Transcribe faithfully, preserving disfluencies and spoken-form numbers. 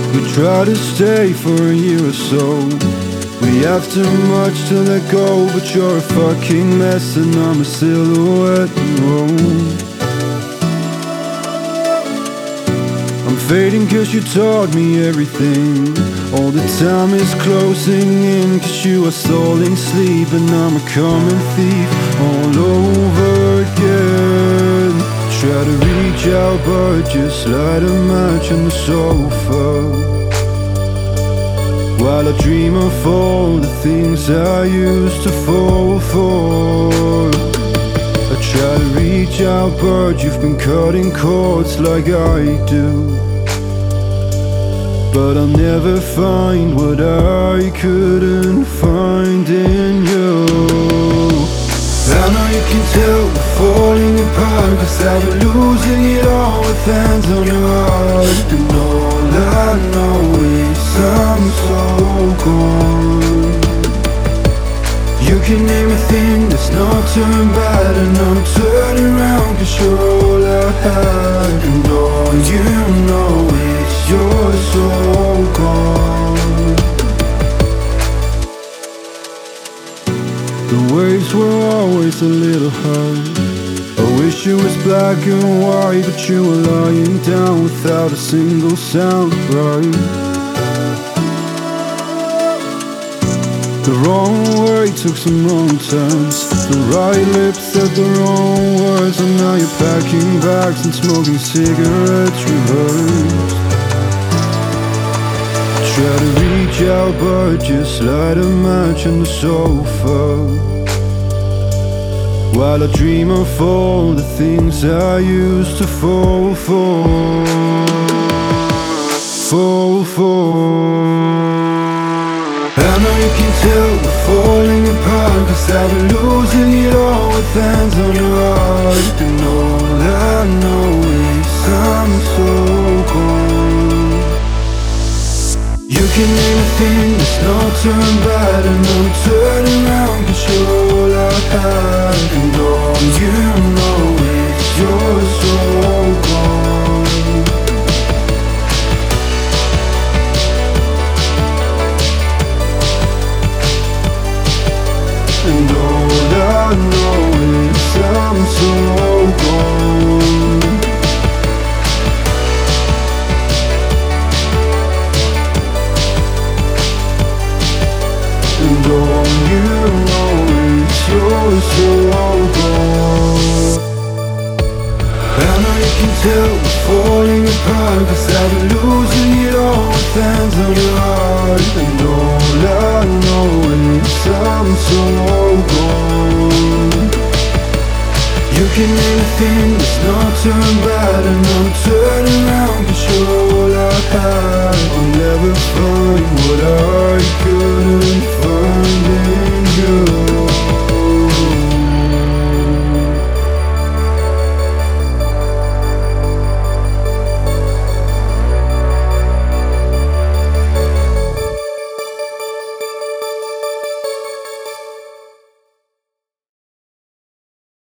We try to stay for a year or so. We have too much to let go, but you're a fucking mess and I'm a silhouette. Oh. I'm fading cause you taught me everything. All the time is closing in cause you are stalling sleep, and I'm a common thief all over again. Try to reach out but just light a match on the sofa while I dream of all the things I used to fall for. I try to reach out but you've been cutting cords like I do, but I'll never find what I couldn't find in you. I know you can tell we're falling apart, cause I've been losing it all with hands on your heart. And all I know is I'm so gone. You can name a thing that's not turned bad, and I'm turning around cause you're all I had. And all you know is you're so gone. The waves were always a little high. I wish it was black and white, but you were lying down without a single sound, right? The wrong way took some wrong turns. The right lips said the wrong words, and now you're packing bags and smoking cigarettes reversed. Try to reach out but just light a match on the sofa while I dream of all the things I used to fall for. Fall for. I know you can tell we're falling apart, cause I've been losing it all with hands on your heart. And all I know is I'm so gone. You can name a thing that's not turned bad, and I'm turning around cause you're all I had. And all you know is you're so gone. And all I know is I'm so gone. And all you know is you're so gone. I know you can tell we're falling apart, cause I've been losing it all with hands on your heart. And all I know is I'm so gone. You can name a thing that's not turned bad, and I'm turning around cause you're all I had. I'll never find what I couldn't find.